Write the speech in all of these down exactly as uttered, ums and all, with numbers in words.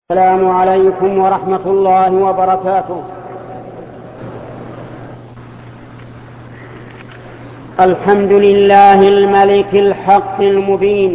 السلام عليكم ورحمة الله وبركاته. الحمد لله الملك الحق المبين،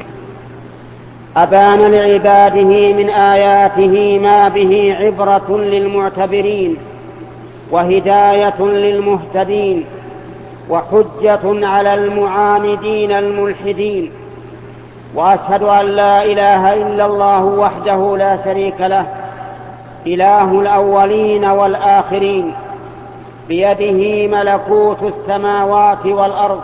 أبان لعباده من آياته ما به عبرة للمعتبرين وهداية للمهتدين وحجة على المعاندين الملحدين. وأشهد أن لا إله إلا الله وحده لا شريك له، إله الأولين والآخرين، بيده ملكوت السماوات والأرض،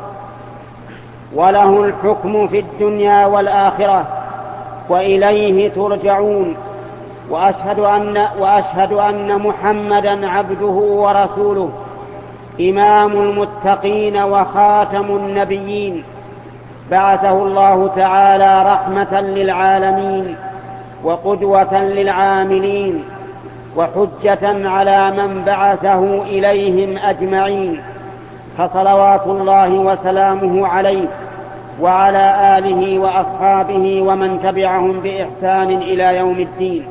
وله الحكم في الدنيا والآخرة، وإليه ترجعون. وأشهد أن, وأشهد أن محمدا عبده ورسوله، إمام المتقين وخاتم النبيين، بعثه الله تعالى رحمة للعالمين وقدوة للعاملين وحجة على من بعثه إليهم أجمعين، فصلوات الله وسلامه عليه وعلى آله وأصحابه ومن تبعهم بإحسان إلى يوم الدين.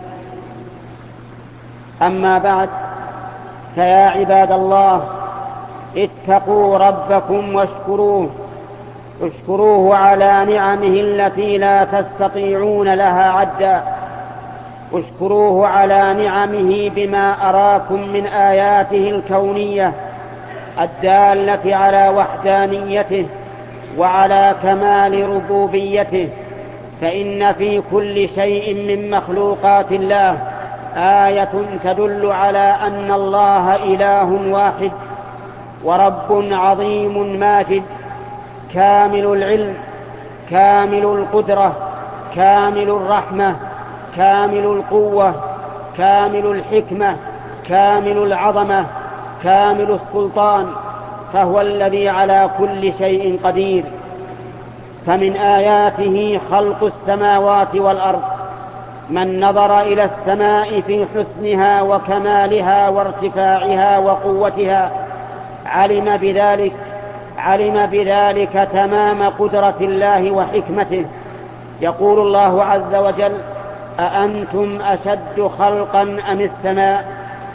أما بعد، فيا عباد الله، اتقوا ربكم واشكروه اشكروه على نعمه التي لا تستطيعون لها عدا. اشكروه على نعمه بما أراكم من آياته الكونية الدالة على وحدانيته وعلى كمال ربوبيته، فإن في كل شيء من مخلوقات الله آية تدل على أن الله إله واحد ورب عظيم ماجد، كامل العلم، كامل القدرة، كامل الرحمة، كامل القوة، كامل الحكمة، كامل العظمة، كامل السلطان، فهو الذي على كل شيء قدير. فمن آياته خلق السماوات والأرض. من نظر إلى السماء في حسنها وكمالها وارتفاعها وقوتها علم بذلك علم بذلك تمام قدرة الله وحكمته. يقول الله عز وجل: أأنتم أشد خلقا أم السماء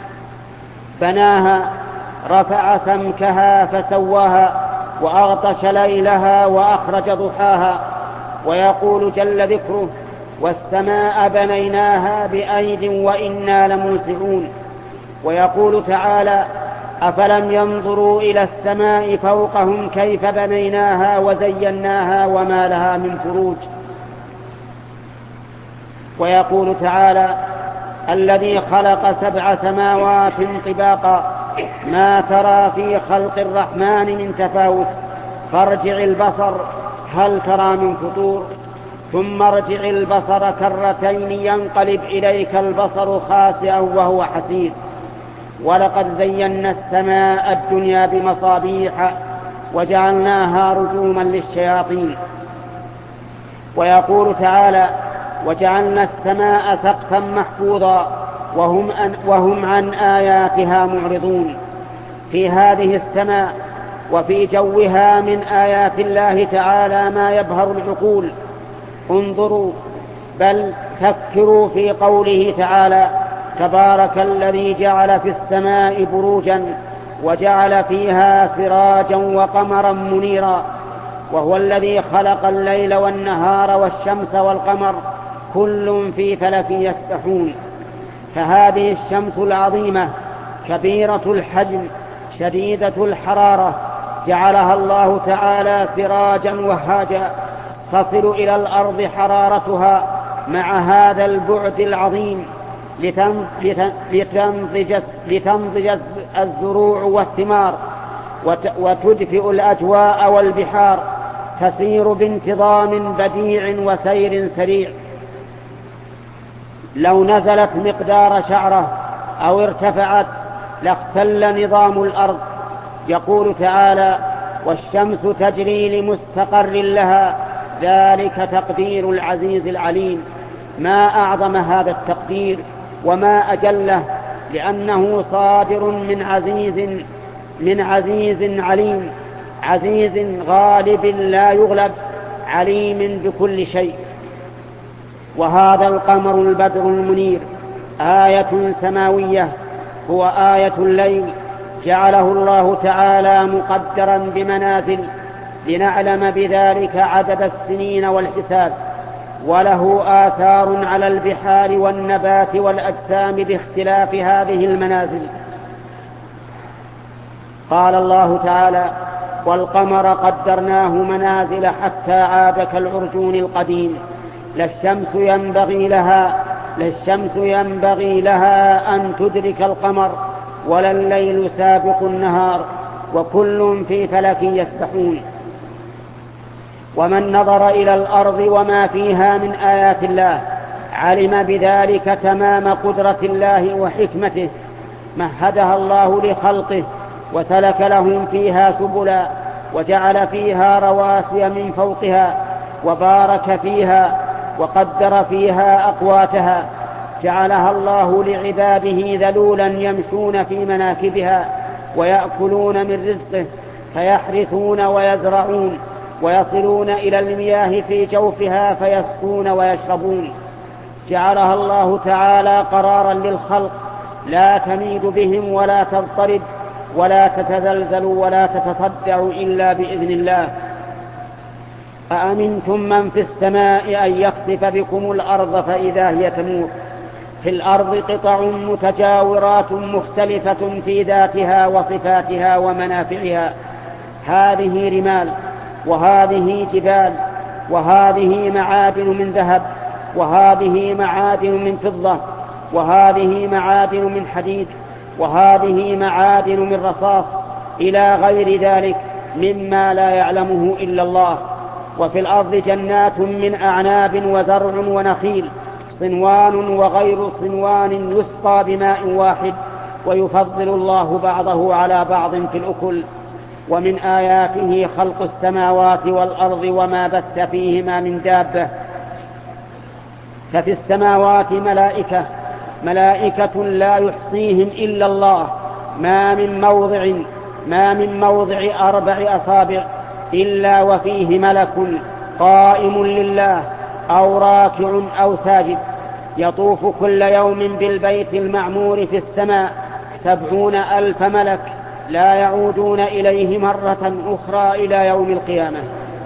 بناها رفع سمكها فسواها وأغطش ليلها وأخرج ضحاها. ويقول جل ذكره: والسماء بنيناها بأيد وإنا لموسعون. ويقول تعالى: أفلم ينظروا إلى السماء فوقهم كيف بنيناها وزيناها وما لها من فروج. ويقول تعالى: الذي خلق سبع سماوات طباقا ما ترى في خلق الرحمن من تفاوت فارجع البصر هل ترى من فطور ثم ارجع البصر كرتين ينقلب إليك البصر خاسئا وهو حسير. ولقد زينا السماء الدنيا بمصابيح وجعلناها رجوما للشياطين. ويقول تعالى: وجعلنا السماء سقفا محفوظا وهم, وهم عن آياتها معرضون. في هذه السماء وفي جوها من آيات الله تعالى ما يبهر العقول. انظروا بل فكروا في قوله تعالى: تبارك الذي جعل في السماء بروجا وجعل فيها سراجا وقمرا منيرا، وهو الذي خلق الليل والنهار والشمس والقمر كل في فلك يسبحون. فهذه الشمس العظيمة كبيرة الحجم شديدة الحرارة جعلها الله تعالى سراجا وهاجا تصل إلى الأرض حرارتها مع هذا البعد العظيم لتنضج, لتنضج الزروع والثمار وتدفئ الأجواء والبحار، تسير بانتظام بديع وسير سريع. لو نزلت مقدار شعرة أو ارتفعت لاختل نظام الأرض. يقول تعالى: والشمس تجري لمستقر لها ذلك تقدير العزيز العليم. ما أعظم هذا التقدير وما أجله، لأنه صادر من عزيز من عزيز عليم، عزيز غالب لا يغلب، عليم بكل شيء. وهذا القمر البدر المنير آية سماوية، هو آية الليل جعله الله تعالى مقدرا بمنازل لنعلم بذلك عدد السنين والحساب، وله آثار على البحار والنبات والأجسام باختلاف هذه المنازل. قال الله تعالى: والقمر قدرناه منازل حتى عاد كالعرجون القديم، لا الشمس ينبغي لها لا الشمس ينبغي لها أن تدرك القمر ولا الليل سابق النهار وكل في فلك يسبحون. ومن نظر إلى الأرض وما فيها من آيات الله علم بذلك تمام قدرة الله وحكمته، مهدها الله لخلقه وسلك لهم فيها سبلا وجعل فيها رواسي من فوقها وبارك فيها وقدر فيها أقواتها، جعلها الله لعباده ذلولا يمشون في مناكبها ويأكلون من رزقه، فيحرثون ويزرعون ويصلون إلى المياه في جوفها فيسقون ويشربون. جعلها الله تعالى قرارا للخلق لا تميد بهم ولا تضطرب ولا تتزلزل ولا تتصدع إلا بإذن الله. أأمنتم من في السماء أن يخسف بكم الأرض فإذا هي تمور. في الأرض قطع متجاورات مختلفة في ذاتها وصفاتها ومنافعها، هذه رمال وهذه جبال وهذه معادن من ذهب وهذه معادن من فضة وهذه معادن من حديد وهذه معادن من رصاص إلى غير ذلك مما لا يعلمه إلا الله. وفي الأرض جنات من أعناب وزرع ونخيل صنوان وغير صنوان يسقى بماء واحد، ويفضل الله بعضه على بعض في الأكل. ومن آياته خلق السماوات والأرض وما بث فيهما من دابة. ففي السماوات ملائكة ملائكة لا يحصيهم إلا الله، ما من موضع ما من موضع أربع أصابع إلا وفيه ملك قائم لله أو راكع أو ساجد، يطوف كل يوم بالبيت المعمور في السماء سبعون ألف ملك لا يعودون إليه مرة أخرى إلى يوم القيامة.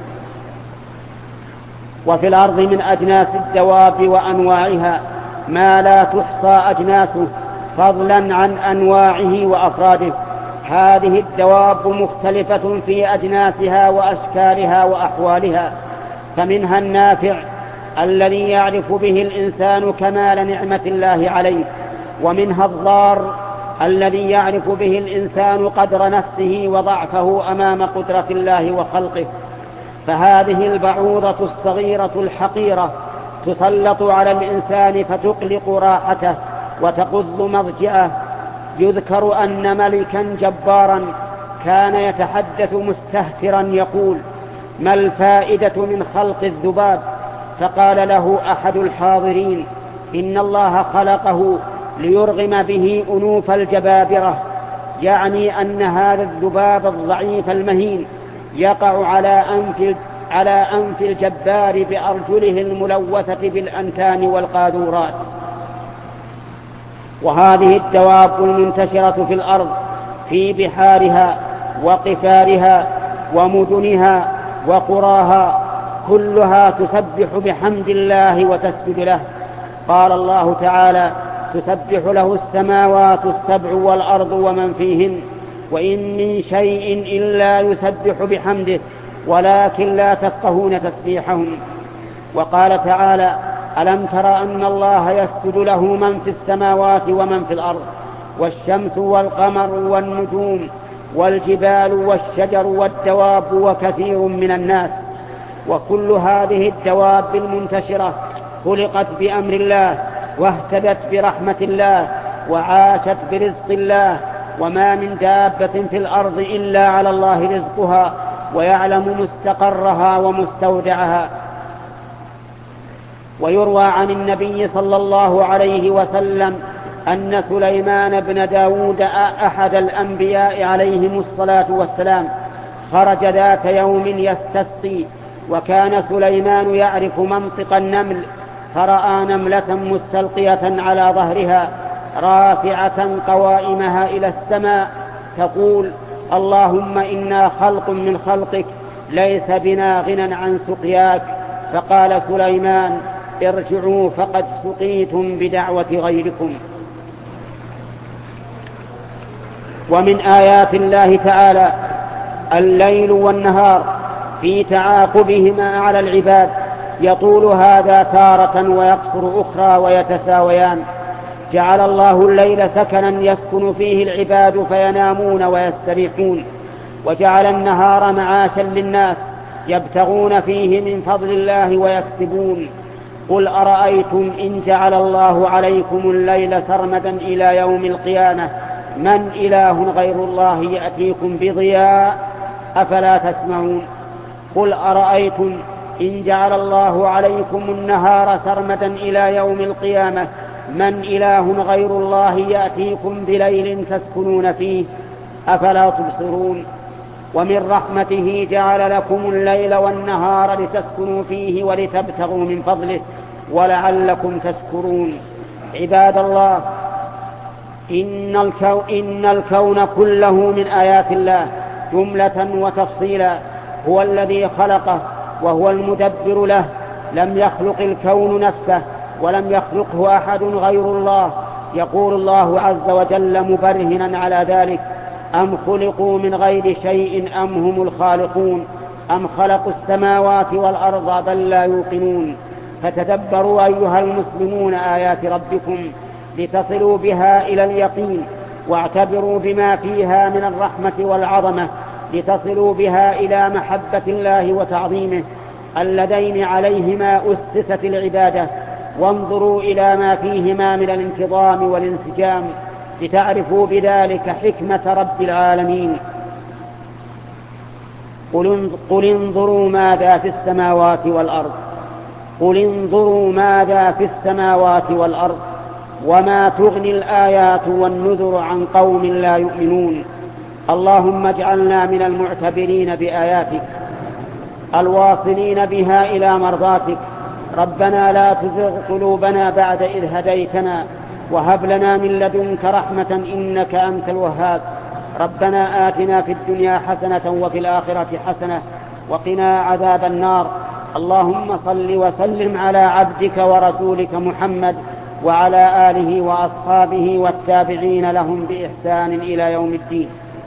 وفي الأرض من أجناس الدواب وأنواعها ما لا تحصى أجناسه فضلا عن أنواعه وأفراده. هذه الدواب مختلفة في أجناسها وأشكالها وأحوالها، فمنها النافع الذي يعرف به الإنسان كمال نعمة الله عليه، ومنها الضار الذي يعرف به الإنسان قدر نفسه وضعفه أمام قدرة الله وخلقه. فهذه البعوضة الصغيرة الحقيرة تسلط على الإنسان فتقلق راحته وتقض مضجعه. يذكر أن ملكا جبارا كان يتحدث مستهترا يقول: ما الفائدة من خلق الذباب؟ فقال له أحد الحاضرين: إن الله خلقه ليرغم به أنوف الجبابرة، يعني أن هذا الذباب الضعيف المهين يقع على أنف على أنف الجبار بأرجله الملوثة بالأنتان والقاذورات. وهذه الدواب المنتشرة في الأرض في بحارها وقفارها ومدنها وقراها كلها تسبح بحمد الله وتسجد له. قال الله تعالى: تسبح له السماوات السبع والأرض ومن فيهن وإن من شيء إلا يسبح بحمده ولكن لا تفقهون تسبيحهم. وقال تعالى: ألم تر أن الله يسجد له من في السماوات ومن في الأرض والشمس والقمر والنجوم والجبال والشجر والدواب وكثير من الناس. وكل هذه الدواب المنتشرة خلقت بأمر الله واهتدت برحمة الله وعاشت برزق الله، وما من دابة في الأرض إلا على الله رزقها ويعلم مستقرها ومستودعها. ويروى عن النبي صلى الله عليه وسلم أن سليمان بن داود أحد الأنبياء عليهم الصلاة والسلام خرج ذات يوم يستسقي، وكان سليمان يعرف منطق النمل فرأى نملة مستلقية على ظهرها رافعة قوائمها إلى السماء تقول: اللهم إنا خلق من خلقك ليس بنا غنى عن سقياك. فقال سليمان: ارجعوا فقد سقيتم بدعوة غيركم. ومن آيات الله تعالى الليل والنهار في تعاقبهما على العباد، يطول هذا تارة ويقصر أخرى ويتساويان. جعل الله الليل سكنا يسكن فيه العباد فينامون ويستريحون، وجعل النهار معاشا للناس يبتغون فيه من فضل الله ويكسبون. قل أرأيتم إن جعل الله عليكم الليل سرمدا إلى يوم القيامة من إله غير الله يأتيكم بضياء أفلا تسمعون. قل أرأيتم إن جعل الله عليكم النهار سرمدا إلى يوم القيامة من إله غير الله يأتيكم بليل تسكنون فيه أفلا تبصرون. ومن رحمته جعل لكم الليل والنهار لتسكنوا فيه ولتبتغوا من فضله ولعلكم تشكرون. عباد الله، إن الكون, إن الكون كله من آيات الله جملة وتفصيلا. هو الذي خلقه وهو المدبر له، لم يخلق الكون نفسه ولم يخلقه أحد غير الله. يقول الله عز وجل مبرهنا على ذلك: أم خلقوا من غير شيء أم هم الخالقون أم خلقوا السماوات والأرض بل لا يوقنون. فتدبروا أيها المسلمون آيات ربكم لتصلوا بها إلى اليقين، واعتبروا بما فيها من الرحمة والعظمة لتصلوا بها إلى محبة الله وتعظيمه اللذين عليهما أسست العبادة، وانظروا إلى ما فيهما من الانتظام والانسجام لتعرفوا بذلك حكمة رب العالمين. قل انظروا ماذا في السماوات والأرض قل انظروا ماذا في السماوات والأرض وما تغني الآيات والنذر عن قوم لا يؤمنون. اللهم اجعلنا من المعتبرين بآياتك الواصلين بها إلى مرضاتك. ربنا لا تزغ قلوبنا بعد إذ هديتنا وهب لنا من لدنك رحمة إنك أنت الوهاب. ربنا آتنا في الدنيا حسنة وفي الآخرة حسنة وقنا عذاب النار. اللهم صل وسلم على عبدك ورسولك محمد وعلى آله وأصحابه والتابعين لهم بإحسان إلى يوم الدين.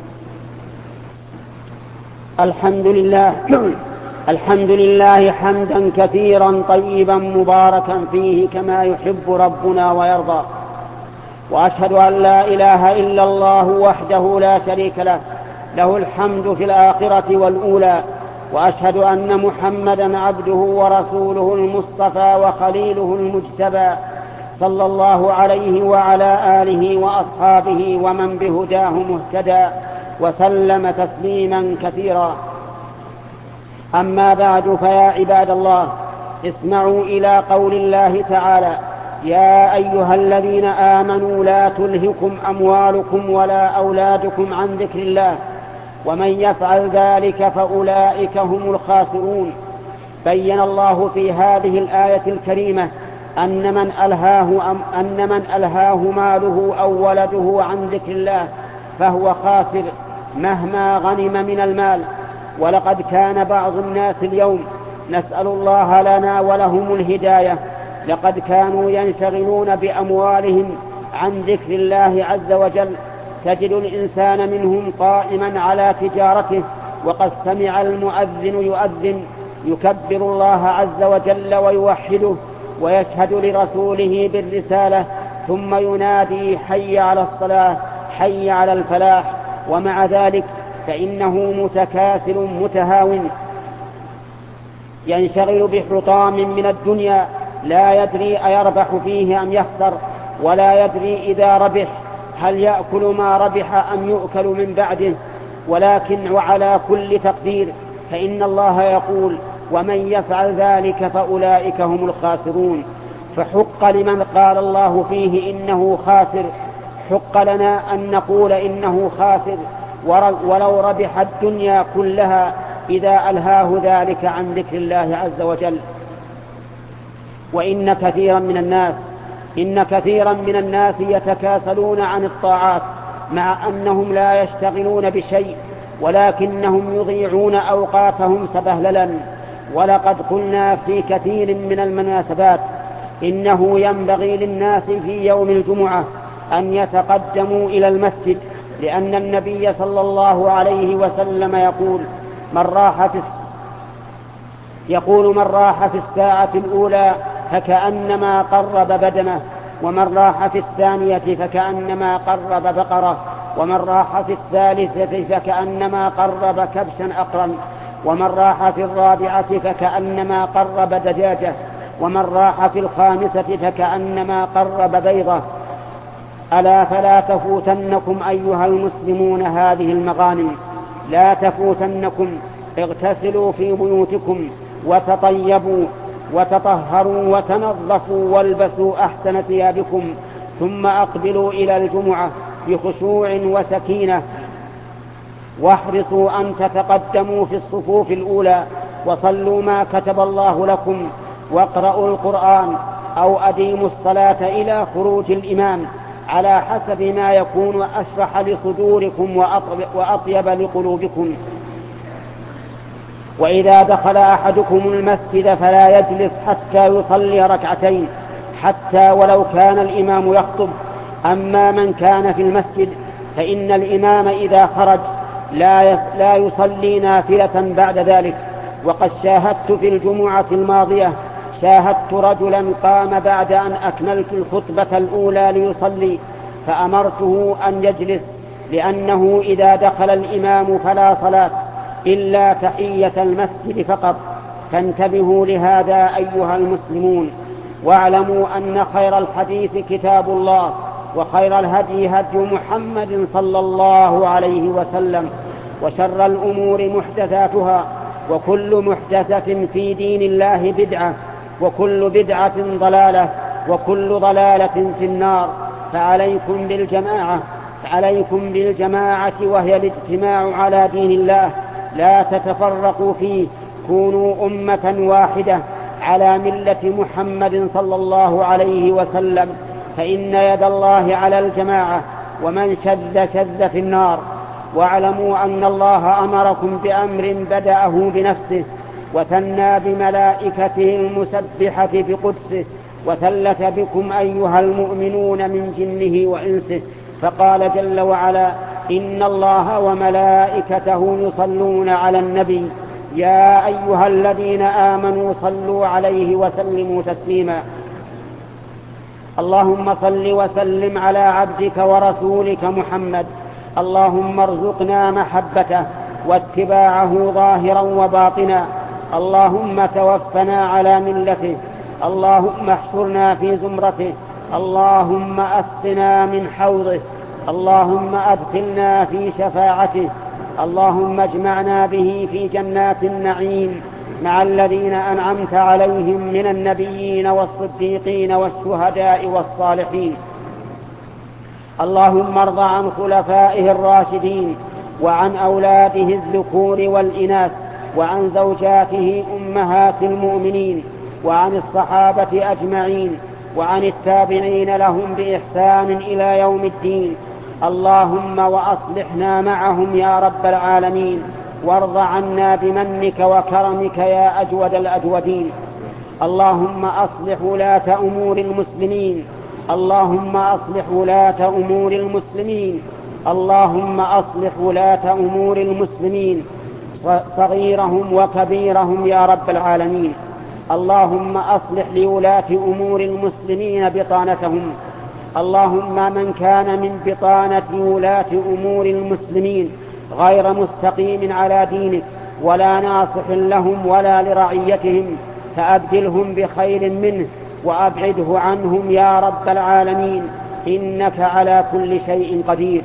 الحمد لله الحمد لله حمدا كثيرا طيبا مباركا فيه كما يحب ربنا ويرضى. وأشهد أن لا إله إلا الله وحده لا شريك له، له الحمد في الآخرة والأولى. وأشهد أن محمدا عبده ورسوله المصطفى وخليله المجتبى، صلى الله عليه وعلى آله وأصحابه ومن بهداه مهتدى وسلم تسليما كثيرا. أما بعد، فيا عباد الله، اسمعوا إلى قول الله تعالى: يا أيها الذين آمنوا لا تلهكم أموالكم ولا أولادكم عن ذكر الله ومن يفعل ذلك فأولئك هم الخاسرون. بين الله في هذه الآية الكريمة أن من ألهاه, أم أن من ألهاه ماله أو ولده عن ذكر الله فهو خاسر مهما غنم من المال. ولقد كان بعض الناس اليوم، نسأل الله لنا ولهم الهداية، لقد كانوا ينشغلون بأموالهم عن ذكر الله عز وجل. تجد الإنسان منهم قائما على تجارته وقد سمع المؤذن يؤذن يكبر الله عز وجل ويوحده ويشهد لرسوله بالرسالة، ثم ينادي: حي على الصلاة، حي على الفلاح. ومع ذلك فإنه متكاسل متهاون ينشغل بحطام من الدنيا، لا يدري أيربح فيه أم يخسر، ولا يدري إذا ربح هل يأكل ما ربح أم يؤكل من بعده. ولكن وعلى كل تقدير فإن الله يقول: ومن يفعل ذلك فأولئك هم الخاسرون. فحق لمن قال الله فيه إنه خاسر، حق لنا أن نقول إنه خاسر ولو ربح الدنيا كلها إذا ألهاه ذلك عن ذكر الله عز وجل. وإن كثيرا من الناس إن كثيرا من الناس يتكاسلون عن الطاعات مع أنهم لا يشتغلون بشيء، ولكنهم يضيعون أوقاتهم سبهللا. ولقد قلنا في كثير من المناسبات إنه ينبغي للناس في يوم الجمعة أن يتقدموا إلى المسجد، لأن النبي صلى الله عليه وسلم يقول من راح في يقول من راح في الساعة الأولى فكأنما قرب بدنه، ومن راح في الثانية فكأنما قرب بقرة، ومن راح في الثالثة فكأنما قرب كبشا أقرا، ومن راح في الرابعة فكأنما قرب دجاجة، ومن راح في الخامسة فكأنما قرب بيضة. ألا فلا تفوتنكم أيها المسلمون هذه المغانم، لا تفوتنكم. اغتسلوا في بيوتكم وتطيبوا وتطهروا وتنظفوا والبسوا أحسن ثيابكم، ثم أقبلوا إلى الجمعة بخشوع وسكينة، واحرصوا أن تتقدموا في الصفوف الأولى، وصلوا ما كتب الله لكم، واقرأوا القرآن أو أديموا الصلاة إلى خروج الإمام على حسب ما يكون أشرح لصدوركم وأطيب لقلوبكم. وإذا دخل أحدكم المسجد فلا يجلس حتى يصلي ركعتين، حتى ولو كان الإمام يخطب. أما من كان في المسجد فإن الإمام إذا خرج لا يصلي نافلة بعد ذلك. وقد شاهدت في الجمعة الماضية شاهدت رجلا قام بعد أن أكملت الخطبة الأولى ليصلي، فأمرته أن يجلس، لأنه إذا دخل الإمام فلا صلاة إلا تحية المسجد فقط. فانتبهوا لهذا أيها المسلمون، واعلموا أن خير الحديث كتاب الله، وخير الهدي هدي محمد صلى الله عليه وسلم، وشر الأمور محدثاتها، وكل محدثة في دين الله بدعة، وكل بدعة ضلالة، وكل ضلالة في النار. فعليكم بالجماعة عليكم بالجماعة وهي الاجتماع على دين الله، لا تتفرقوا فيه، كونوا أمة واحدة على ملة محمد صلى الله عليه وسلم، فإن يد الله على الجماعة، ومن شذ شذ في النار. واعلموا أن الله أمركم بأمر بدأه بنفسه، وثنى بملائكته المسبحة بقدسه، وثلث بكم أيها المؤمنون من جنه وإنسه، فقال جل وعلا إن الله وملائكته يصلون على النبي يا أيها الذين آمنوا صلوا عليه وسلموا تسليما. اللهم صل وسلم على عبدك ورسولك محمد. اللهم ارزقنا محبته واتباعه ظاهرا وباطنا. اللهم توفنا على ملته. اللهم احشرنا في زمرته. اللهم أسقنا من حوضه. اللهم أدخلنا في شفاعته. اللهم اجمعنا به في جنات النعيم مع الذين أنعمت عليهم من النبيين والصديقين والشهداء والصالحين. اللهم ارض عن خلفائه الراشدين، وعن أولاده الذكور والإناث، وعن زوجاته أمهات المؤمنين، وعن الصحابة أجمعين، وعن التابعين لهم بإحسان إلى يوم الدين. اللهم وأصلحنا معهم يا رب العالمين، وارض عنا بمنك وكرمك يا أجود الأجودين. اللهم أصلح ولاة أمور المسلمين. اللهم أصلح ولاة أمور المسلمين. اللهم أصلح ولاة أمور المسلمين صغيرهم وكبيرهم يا رب العالمين. اللهم أصلح لولاة أمور المسلمين بطانتهم. اللهم من كان من بطانة ولاة أمور المسلمين غير مستقيم على دينك ولا ناصح لهم ولا لرعيتهم فأبدلهم بخير منه وأبعده عنهم يا رب العالمين، إنك على كل شيء قدير.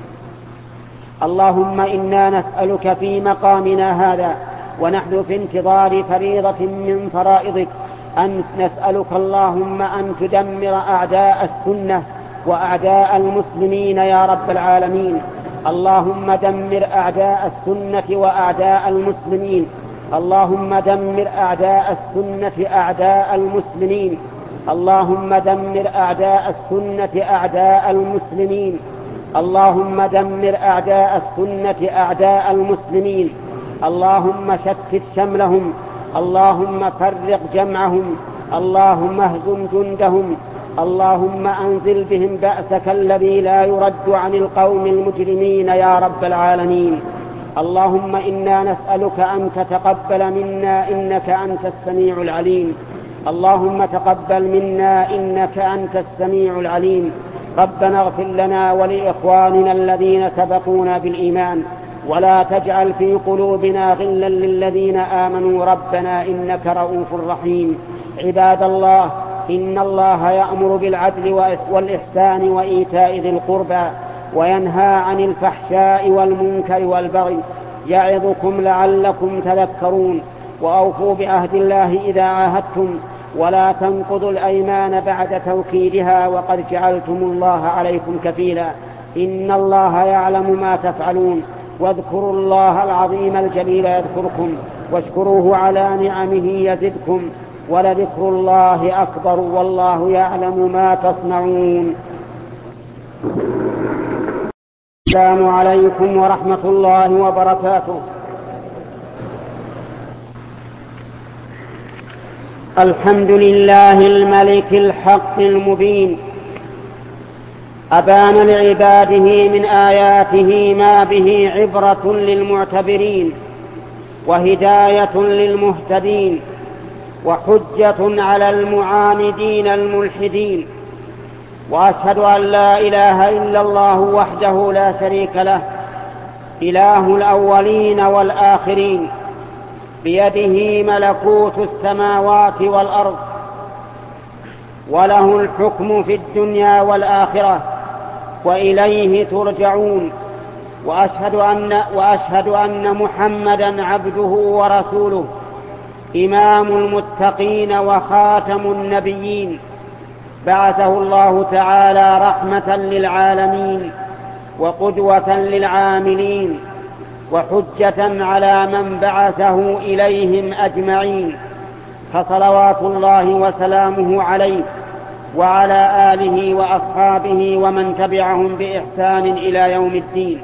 اللهم إنا نسألك في مقامنا هذا ونحن في انتظار فريضة من فرائضك أن نسألك اللهم أن تدمر أعداء السنة وأعداء المسلمين يا رب العالمين. اللهم دمر أعداء السنة وأعداء المسلمين، اللهم دمر أعداء السنة أعداء المسلمين اللهم دمر أعداء السنة أعداء المسلمين اللهم دمر أعداء السنة أعداء المسلمين اللهم شتت شملهم اللهم فرق جمعهم اللهم اهزم جندهم اللهم أنزل بهم بأسك الذي لا يرد عن القوم المجرمين يا رب العالمين. اللهم إنا نسألك أن تتقبل منا إنك أنت السميع العليم اللهم تقبل منا إنك أنت السميع العليم. ربنا اغفر لنا ولإخواننا الذين سبقونا بالإيمان ولا تجعل في قلوبنا غلا للذين آمنوا ربنا إنك رؤوف رحيم. عباد الله، إن الله يأمر بالعدل والإحسان وإيتاء ذي القربى وينهى عن الفحشاء والمنكر والبغي يعظكم لعلكم تذكرون. وأوفوا بعهد الله إذا عاهدتم ولا تنقضوا الأيمان بعد توكيدها وقد جعلتم الله عليكم كفيلا. إن الله يعلم ما تفعلون. واذكروا الله العظيم الجليل يذكركم واشكروه على نعمه يزدكم ولذكر الله أكبر والله يعلم ما تصنعون. السلام عليكم ورحمة الله وبركاته. الحمد لله الملك الحق المبين أبان لعباده من آياته ما به عبرة للمعتبرين وهداية للمهتدين وحجة على المعاندين الملحدين. وأشهد أن لا إله إلا الله وحده لا شريك له إله الأولين والآخرين بيده ملكوت السماوات والأرض وله الحكم في الدنيا والآخرة وإليه ترجعون. وأشهد أن, وأشهد أن محمدا عبده ورسوله إمام المتقين وخاتم النبيين بعثه الله تعالى رحمة للعالمين وقدوة للعاملين وحجة على من بعثه إليهم أجمعين. فصلوات الله وسلامه عليه وعلى آله وأصحابه ومن تبعهم بإحسان إلى يوم الدين.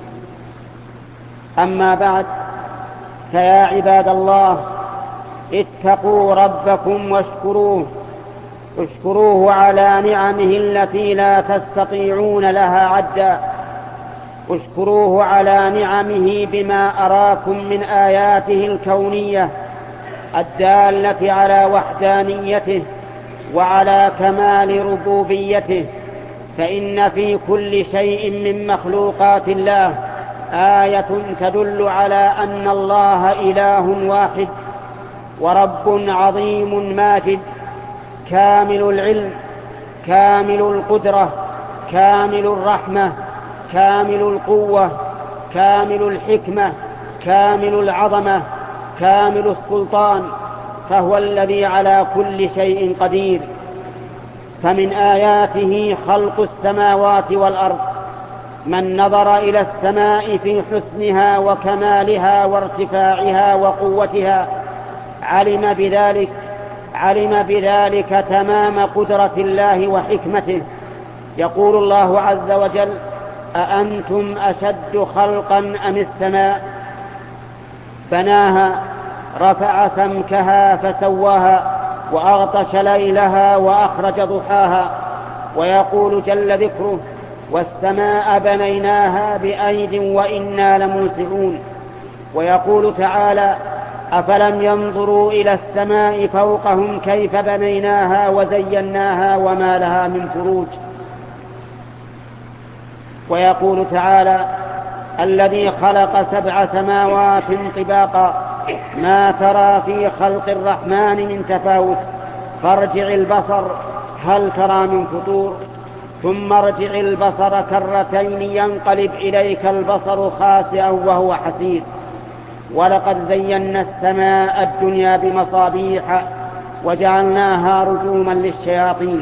أما بعد، فيا عباد الله، اتقوا ربكم واشكروه اشكروه على نعمه التي لا تستطيعون لها عدا. اشكروه على نعمه بما أراكم من آياته الكونية الدالة على وحدانيته وعلى كمال ربوبيته، فإن في كل شيء من مخلوقات الله آية تدل على أن الله إله واحد ورب عظيم ماجد كامل العلم كامل القدرة كامل الرحمة كامل القوة كامل الحكمة كامل العظمة كامل السلطان، فهو الذي على كل شيء قدير. فمن آياته خلق السماوات والأرض. من نظر إلى السماء في حسنها وكمالها وارتفاعها وقوتها علم بذلك علم بذلك تمام قدرة الله وحكمته. يقول الله عز وجل: أأنتم أشد خلقا أم السماء بناها رفع سمكها فسواها وأغطش ليلها وأخرج ضحاها. ويقول جل ذكره: والسماء بنيناها بأيد وإنا لموسعون. ويقول تعالى: أفلم ينظروا إلى السماء فوقهم كيف بنيناها وزيناها وما لها من فروج. ويقول تعالى: الذي خلق سبع سماوات طباقا ما ترى في خلق الرحمن من تفاوت فارجع البصر هل ترى من فطور ثم ارجع البصر كرتين ينقلب إليك البصر خاسئا وهو حسير. ولقد زينا السماء الدنيا بمصابيح وجعلناها رجوما للشياطين.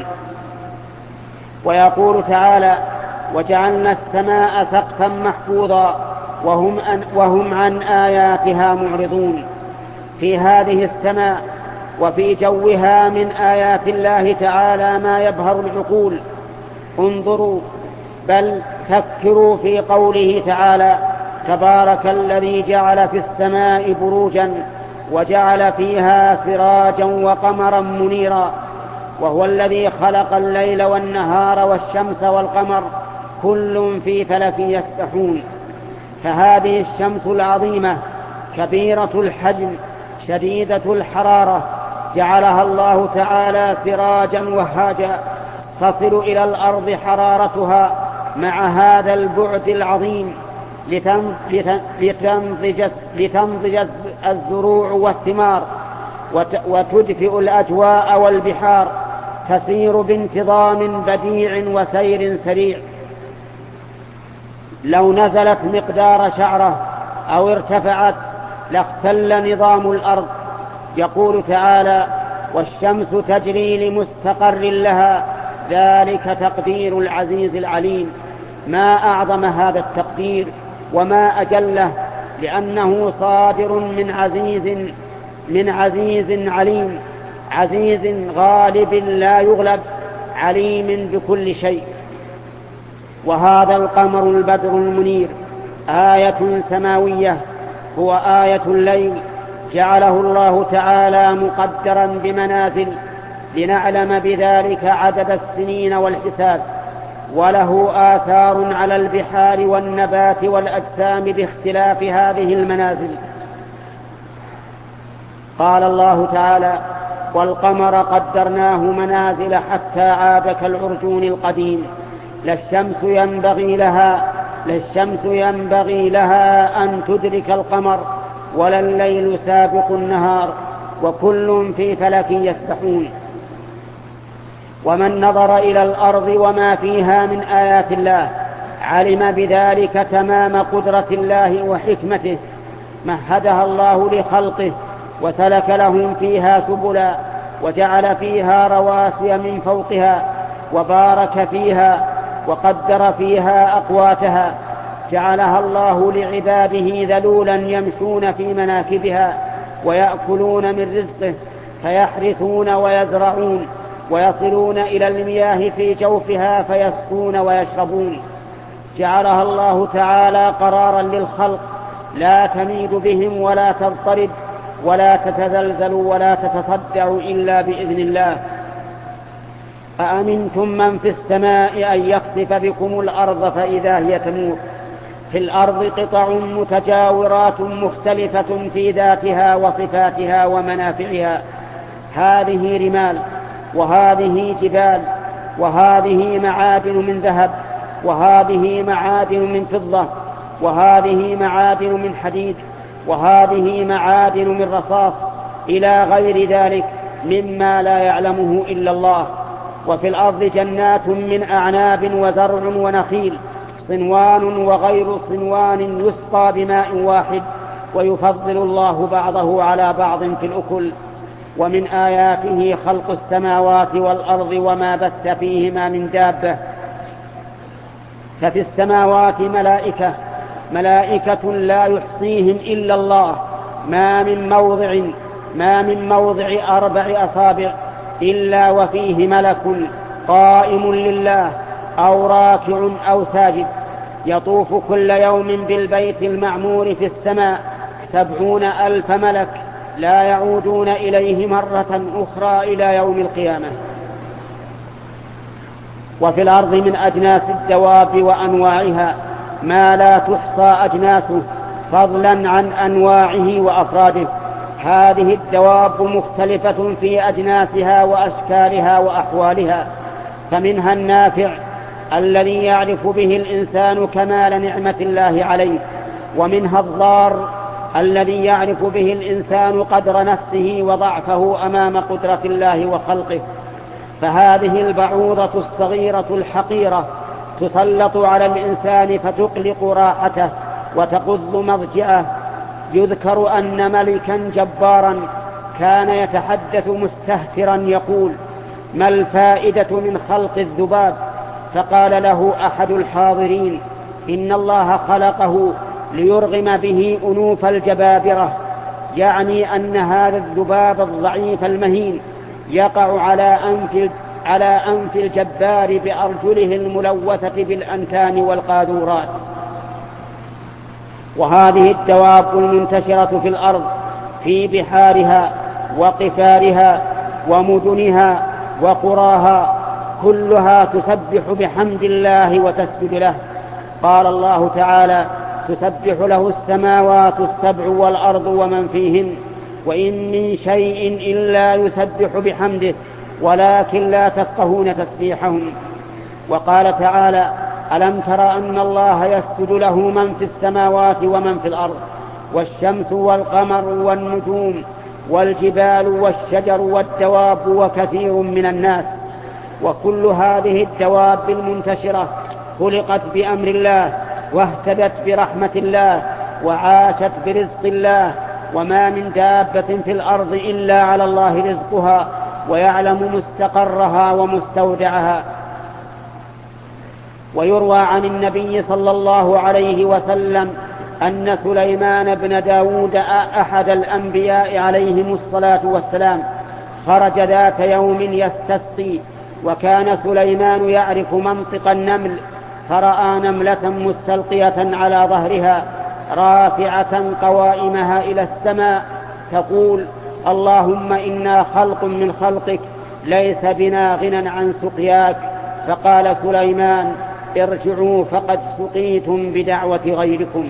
ويقول تعالى: وجعلنا السماء سقفا محفوظا وهم, وهم عن آياتها معرضون. في هذه السماء وفي جوها من آيات الله تعالى ما يبهر العقول. انظروا بل فكروا في قوله تعالى: تبارك الذي جعل في السماء بروجا وجعل فيها سراجا وقمرا منيرا، وهو الذي خلق الليل والنهار والشمس والقمر كل في فلك يسبحون. فهذه الشمس العظيمة كبيرة الحجم شديدة الحرارة جعلها الله تعالى سراجا وهاجا تصل إلى الأرض حرارتها مع هذا البعد العظيم لتنضج, لتنضج الزروع والثمار وتدفئ الأجواء والبحار، تسير بانتظام بديع وسير سريع. لو نزلت مقدار شعرة أو ارتفعت لاختل نظام الأرض. يقول تعالى: والشمس تجري لمستقر لها ذلك تقدير العزيز العليم. ما أعظم هذا التقدير وما أجله، لأنه صادر من عزيز من عزيز عليم، عزيز غالب لا يغلب، عليم بكل شيء. وهذا القمر البدر المنير آية سماوية، هو آية الليل جعله الله تعالى مقدرا بمنازل لنعلم بذلك عدد السنين والحساب، وله آثار على البحار والنبات والأجسام باختلاف هذه المنازل. قال الله تعالى: والقمر قدرناه منازل حتى عاد كالعرجون القديم. لا الشمس ينبغي لها لا الشمس ينبغي لها أن تدرك القمر، ولا الليل سابق النهار، وكل في فلك يسبحون. ومن نظر إلى الأرض وما فيها من آيات الله علم بذلك تمام قدرة الله وحكمته. مهدها الله لخلقه وسلك لهم فيها سبلا، وجعل فيها رواسي من فوقها، وبارك فيها وقدر فيها أقواتها. جعلها الله لعباده ذلولا يمشون في مناكبها ويأكلون من رزقه، فيحرثون ويزرعون ويصلون إلى المياه في جوفها فيسقون ويشربون. جعلها الله تعالى قرارا للخلق لا تميد بهم ولا تضطرب ولا تتزلزل ولا تتصدع إلا بإذن الله. أأمنتم من في السماء أن يخسف بكم الأرض فإذا هي تمور. في الأرض قطع متجاورات مختلفة في ذاتها وصفاتها ومنافعها، هذه رمال، وهذه جبال، وهذه معادن من ذهب، وهذه معادن من فضة، وهذه معادن من حديد، وهذه معادن من رصاص، إلى غير ذلك مما لا يعلمه إلا الله. وفي الأرض جنات من أعناب وزرع ونخيل صنوان وغير صنوان يسقى بماء واحد، ويفضل الله بعضه على بعض في الأكل. ومن آياته خلق السماوات والأرض وما بث فيهما من دابة. ففي السماوات ملائكة ملائكة لا يحصيهم إلا الله، ما من موضع ما من موضع أربع أصابع إلا وفيه ملك قائم لله أو راكع أو ساجد، يطوف كل يوم بالبيت المعمور في السماء سبعون ألف ملك لا يعودون إليه مرة أخرى إلى يوم القيامة. وفي الأرض من أجناس الدواب وأنواعها ما لا تحصى أجناسه، فضلا عن أنواعه وأفراده. هذه الدواب مختلفة في أجناسها وأشكالها وأحوالها، فمنها النافع الذي يعرف به الإنسان كمال نعمة الله عليه، ومنها الضار الذي يعرف به الإنسان قدر نفسه وضعفه أمام قدرة الله وخلقه. فهذه البعوضة الصغيرة الحقيرة تسلط على الإنسان فتقلق راحته وتقض مضجعه. يذكر أن ملكا جبارا كان يتحدث مستهترا يقول: ما الفائدة من خلق الذباب؟ فقال له أحد الحاضرين: إن الله خلقه ليرغم به أنوف الجبابرة. يعني أن هذا الذباب الضعيف المهين يقع على أنف على أنف الجبار بأرجله الملوثة بالأنتان والقاذورات. وهذه الدواب المنتشرة في الأرض في بحارها وقفارها ومدنها وقراها كلها تسبح بحمد الله وتسجد له. قال الله تعالى: تسبح له السماوات السبع والأرض ومن فيهن وإن من شيء إلا يسبح بحمده ولكن لا تفقهون تسبيحهم. وقال تعالى: ألم تر أن الله يسجد له من في السماوات ومن في الأرض والشمس والقمر والنجوم والجبال والشجر والدواب وكثير من الناس. وكل هذه الدواب المنتشرة خلقت بأمر الله واهتدت برحمة الله وعاشت برزق الله، وما من دابة في الأرض إلا على الله رزقها ويعلم مستقرها ومستودعها. ويروى عن النبي صلى الله عليه وسلم أن سليمان بن داود أحد الأنبياء عليهم الصلاة والسلام خرج ذات يوم يستسقي، وكان سليمان يعرف منطق النمل، فرأى نملة مستلقية على ظهرها رافعة قوائمها إلى السماء تقول: اللهم إنا خلق من خلقك ليس بنا غنى عن سقياك. فقال سليمان: ارجعوا فقد سقيتم بدعوة غيركم.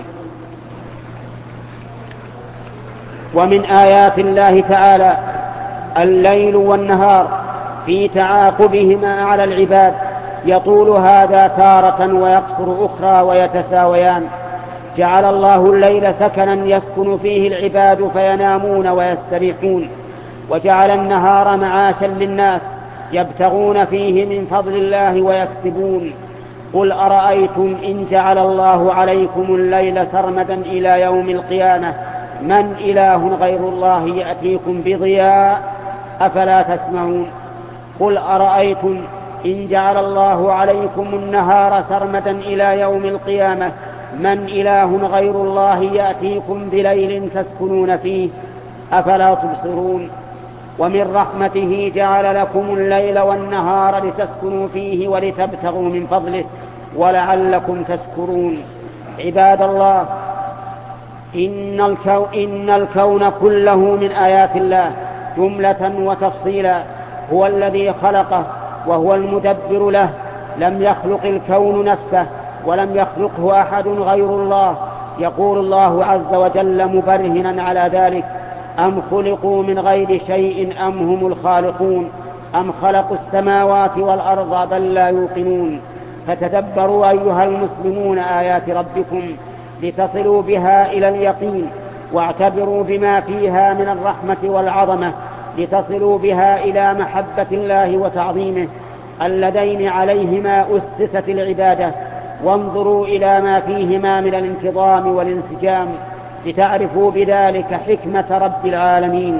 ومن آيات الله تعالى الليل والنهار في تعاقبهما على العباد، يطول هذا تارة ويقصر أخرى ويتساويان. جعل الله الليل سكنا يسكن فيه العباد فينامون ويستريحون، وجعل النهار معاشا للناس يبتغون فيه من فضل الله ويكسبون. قل أرأيتم إن جعل الله عليكم الليل سرمدا إلى يوم القيامة من إله غير الله يأتيكم بضياء أفلا تسمعون. قل أرأيتم إن جعل الله عليكم النهار سرمدا إلى يوم القيامة من إله غير الله يأتيكم بليل تسكنون فيه أفلا تبصرون. ومن رحمته جعل لكم الليل والنهار لتسكنوا فيه ولتبتغوا من فضله ولعلكم تشكرون. عباد الله، إن الكون, إن الكون كله من آيات الله جملة وتفصيلا. هو الذي خلقه وهو المدبر له، لم يخلق الكون نفسه ولم يخلقه أحد غير الله. يقول الله عز وجل مبرهنا على ذلك: أم خلقوا من غير شيء أم هم الخالقون أم خلقوا السماوات والأرض بل لا يوقنون. فتدبروا أيها المسلمون آيات ربكم لتصلوا بها إلى اليقين، واعتبروا بما فيها من الرحمة والعظمة لتصلوا بها إلى محبة الله وتعظيمه اللذين عليهما أسست العبادة، وانظروا إلى ما فيهما من الانتظام والانسجام لتعرفوا بذلك حكمة رب العالمين.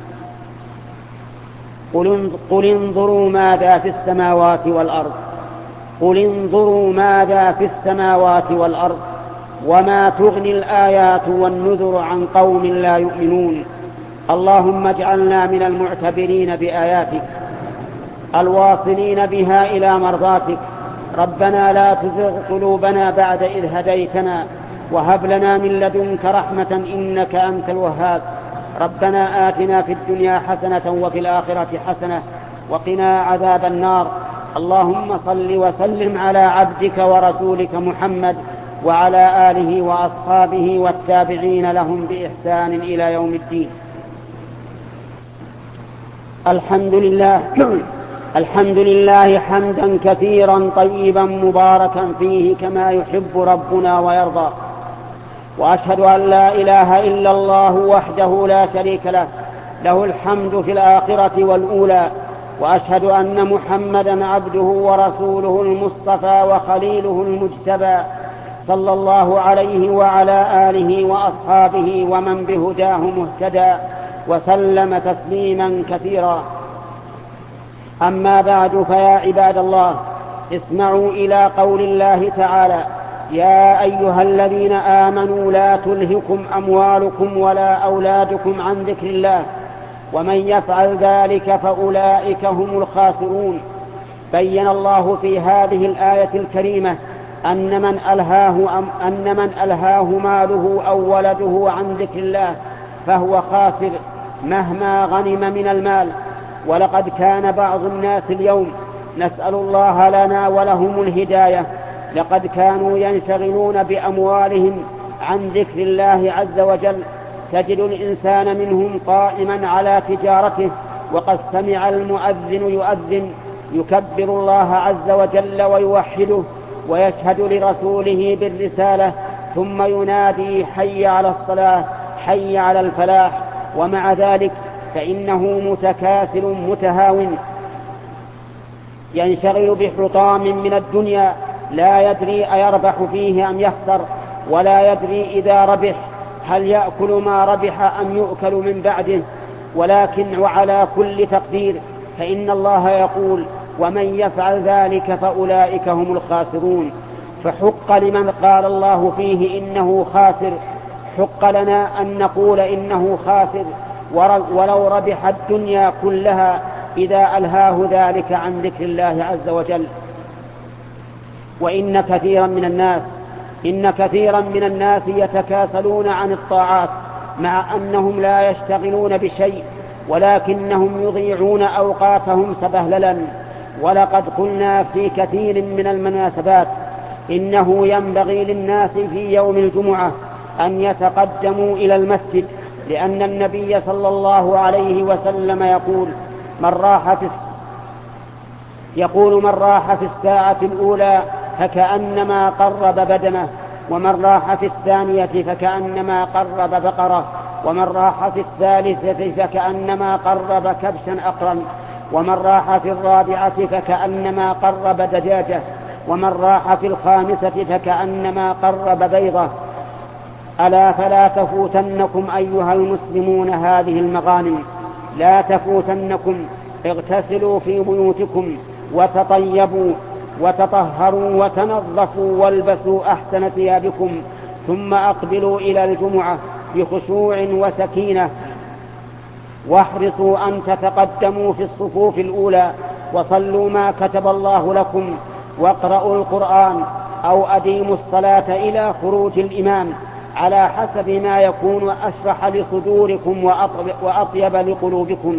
قل انظروا ماذا في السماوات والأرض قل انظروا ماذا في السماوات والأرض وما تغني الآيات والنذر عن قوم لا يؤمنون. اللهم اجعلنا من المعتبرين بآياتك الواصلين بها إلى مرضاتك. ربنا لا تزغ قلوبنا بعد إذ هديتنا وهب لنا من لدنك رحمة إنك أنت الوهاب. ربنا آتنا في الدنيا حسنة وفي الآخرة حسنة وقنا عذاب النار. اللهم صل وسلم على عبدك ورسولك محمد وعلى آله وأصحابه والتابعين لهم بإحسان إلى يوم الدين. الحمد لله الحمد لله حمدا كثيرا طيبا مباركا فيه كما يحب ربنا ويرضى. وأشهد أن لا إله إلا الله وحده لا شريك له له الحمد في الآخرة والأولى. وأشهد أن محمدا عبده ورسوله المصطفى وخليله المجتبى صلى الله عليه وعلى آله وأصحابه ومن بهداه مهتدى وسلم تسليما كثيرا. أما بعد، فيا عباد الله، اسمعوا إلى قول الله تعالى: يا أيها الذين آمنوا لا تلهكم أموالكم ولا أولادكم عن ذكر الله ومن يفعل ذلك فأولئك هم الخاسرون. بين الله في هذه الآية الكريمة أن من ألهاه, أن من ألهاه ماله أو ولده عن ذكر الله فهو خاسر مهما غنم من المال. ولقد كان بعض الناس اليوم، نسأل الله لنا ولهم الهداية، لقد كانوا ينشغلون بأموالهم عن ذكر الله عز وجل. تجد الإنسان منهم قائما على تجارته وقد سمع المؤذن يؤذن يكبر الله عز وجل ويوحده ويشهد لرسوله بالرسالة، ثم ينادي حي على الصلاة حي على الفلاح، ومع ذلك فإنه متكاسل متهاون ينشغل بحطام من الدنيا لا يدري أيربح فيه أم يخسر، ولا يدري إذا ربح هل يأكل ما ربح أم يؤكل من بعده. ولكن وعلى كل تقدير فإن الله يقول ومن يفعل ذلك فأولئك هم الخاسرون. فحق لمن قال الله فيه إنه خاسر، حق لنا أن نقول إنه خاسر ولو ربح الدنيا كلها إذا ألهاه ذلك عن ذكر الله عز وجل. وإن كثيرا من الناس إن كثيرا من الناس يتكاسلون عن الطاعات مع أنهم لا يشتغلون بشيء، ولكنهم يضيعون أوقاتهم سبهللا. ولقد قلنا في كثير من المناسبات إنه ينبغي للناس في يوم الجمعة أن يتقدموا إلى المسجد، لأن النبي صلى الله عليه وسلم يقول من راح في يقول من راح في الساعة الأولى فكأنما قرب بدنه، ومن راح في الثانية فكأنما قرب بقرة، ومن راح في الثالثة فكأنما قرب كبشا أقرا، ومن راح في الرابعة فكأنما قرب دجاجة، ومن راح في الخامسة فكأنما قرب بيضة. ألا فلا تفوتنكم أيها المسلمون هذه المغانم، لا تفوتنكم. اغتسلوا في بيوتكم وتطيبوا وتطهروا وتنظفوا والبسوا أحسن ثيابكم، ثم أقبلوا إلى الجمعة بخشوع وسكينة، واحرصوا أن تتقدموا في الصفوف الأولى وصلوا ما كتب الله لكم، واقرأوا القرآن أو أديموا الصلاة إلى خروج الإمام على حسب ما يكون أشرح لصدوركم وأطيب لقلوبكم.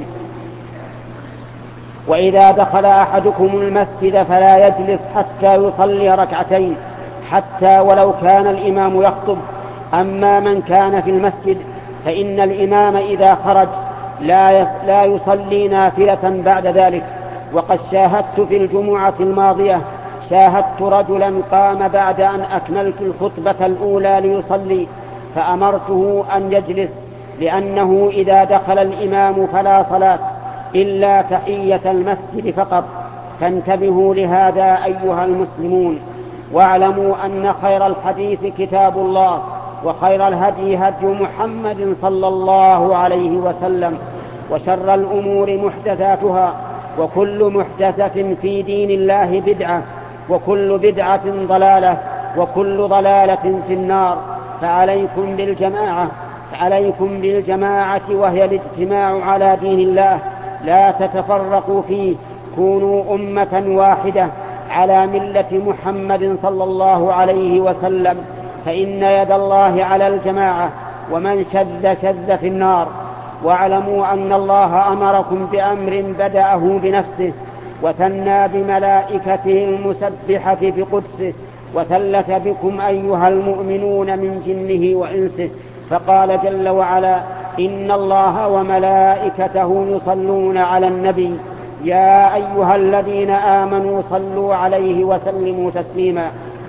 وإذا دخل أحدكم المسجد فلا يجلس حتى يصلي ركعتين حتى ولو كان الإمام يخطب. أما من كان في المسجد فإن الإمام إذا خرج لا يصلي نافلة بعد ذلك. وقد شاهدت في الجمعة الماضية شاهدت رجلا قام بعد أن أكملت الخطبة الأولى ليصلي، فأمرته أن يجلس، لأنه إذا دخل الإمام فلا صلاة إلا تحية المسجد فقط. فانتبهوا لهذا أيها المسلمون، واعلموا أن خير الحديث كتاب الله، وخير الهدي هدي محمد صلى الله عليه وسلم، وشر الأمور محدثاتها، وكل محدثة في دين الله بدعة، وكل بدعة ضلالة، وكل ضلالة في النار. فعليكم بالجماعة عليكم بالجماعة وهي الاجتماع على دين الله، لا تتفرقوا فيه، كونوا أمة واحدة على ملة محمد صلى الله عليه وسلم، فإن يد الله على الجماعة، ومن شذ شذ في النار. واعلموا أن الله أمركم بأمر بدأه بنفسه وثنى بملائكته المسبحة بقدسه، وثلث بكم أيها المؤمنون من جنه وإنسه، فقال جل وعلا إن الله وملائكته يصلون على النبي يا أيها الذين آمنوا صلوا عليه وسلموا تسليما.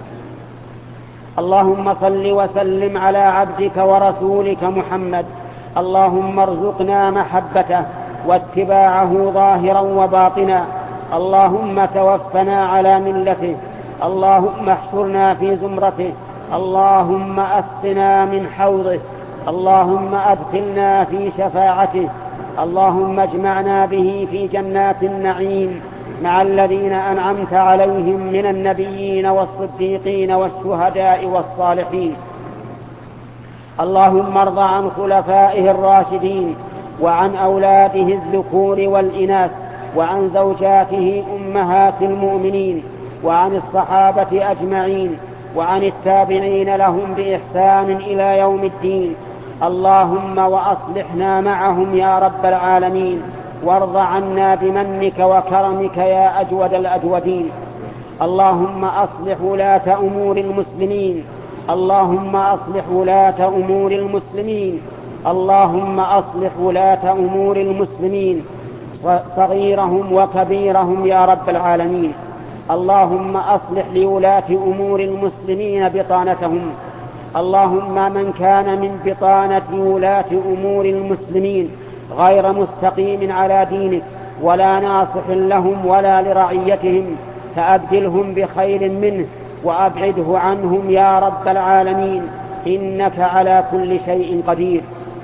اللهم صل وسلم على عبدك ورسولك محمد، اللهم ارزقنا محبته واتباعه ظاهرا وباطنا، اللهم توفنا على ملته، اللهم احشرنا في زمرته، اللهم أسقنا من حوضه، اللهم أدخلنا في شفاعته، اللهم اجمعنا به في جنات النعيم مع الذين أنعمت عليهم من النبيين والصديقين والشهداء والصالحين. اللهم ارض عن خلفائه الراشدين وعن أولاده الذكور والإناث وعن زوجاته أمهات المؤمنين وعن الصحابة أجمعين وعن التابعين لهم بإحسان إلى يوم الدين. اللهم وأصلحنا معهم يا رب العالمين، وارض عنا بمنك وكرمك يا أجود الأجودين. اللهم أصلح ولاة أمور المسلمين اللهم أصلح ولاة أمور المسلمين اللهم أصلح ولاة أمور المسلمين صغيرهم وكبيرهم يا رب العالمين. اللهم أصلح لولاة أمور المسلمين بطانتهم. اللهم من كان من بطانة ولاة أمور المسلمين غير مستقيم على دينك ولا ناصح لهم ولا لرعيتهم فأبدلهم بخير منه وأبعده عنهم يا رب العالمين، إنك على كل شيء قدير.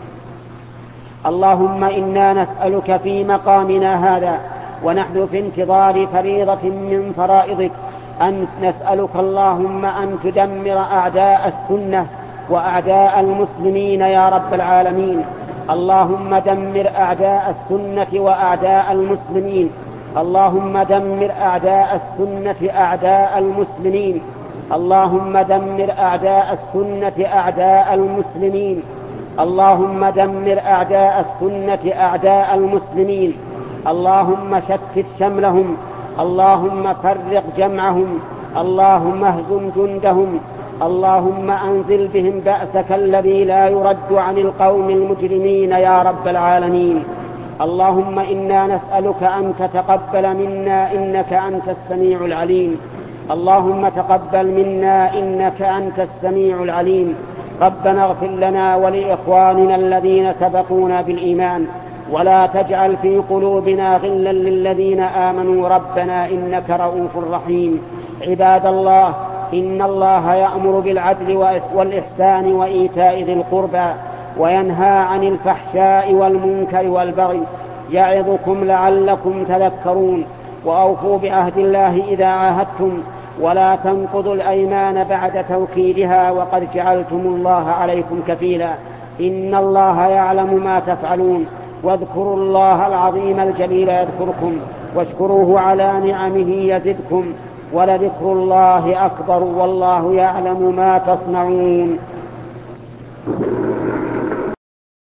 اللهم إنا نسألك في مقامنا هذا ونحن في انتظار فريضة من فرائضك أن نسألك اللهم أن تدمر أعداء السنة وأعداء المسلمين يا رب العالمين. اللهم دمر أعداء السنة وأعداء المسلمين اللهم دمر أعداء السنة أعداء المسلمين اللهم دمر أعداء السنة أعداء المسلمين اللهم دمر أعداء السنة أعداء المسلمين اللهم شتت شملهم اللهم فرق جمعهم اللهم اهزم جندهم اللهم أنزل بهم بأسك الذي لا يرد عن القوم المجرمين يا رب العالمين. اللهم إنا نسألك أن تتقبل منا إنك أنت السميع العليم. اللهم تقبل منا إنك أنت السميع العليم. ربنا اغفر لنا ولإخواننا الذين سبقونا بالإيمان ولا تجعل في قلوبنا غلا للذين آمنوا ربنا إنك رؤوف رحيم. عباد الله، إن الله يأمر بالعدل والإحسان وإيتاء ذي القربى وينهى عن الفحشاء والمنكر والبغي يعظكم لعلكم تذكرون. وأوفوا بعهد الله إذا عاهدتم ولا تنقضوا الأيمان بعد توكيدها وقد جعلتم الله عليكم كفيلا. إن الله يعلم ما تفعلون. واذكروا الله العظيم الجليل يذكركم واشكروه على نعمه يزدكم ولذكر الله أكبر والله يعلم ما تصنعون.